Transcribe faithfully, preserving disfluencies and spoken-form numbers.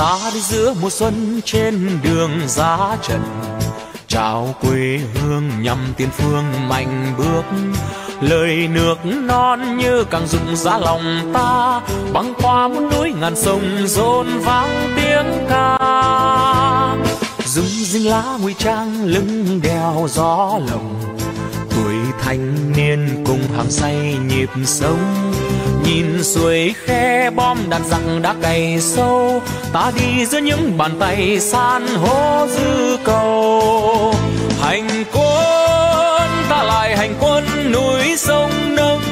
Ta đi giữa mùa xuân trên đường giá trần, chào quê hương nhằm tiền phương mạnh bước. Lời nước non như càng rụng giá lòng ta, băng qua muôn núi ngàn sông rộn vang tiếng ca. Rung rinh lá nguy trang lưng đèo gió lồng, tuổi thanh niên cùng hàng say nhịp sống. Nhìn suối khe bom đàn giặc đã cày sâu, ta đi giữa những bàn tay san hô dư cầu. Hành quân ta lại hành quân núi sông nâng,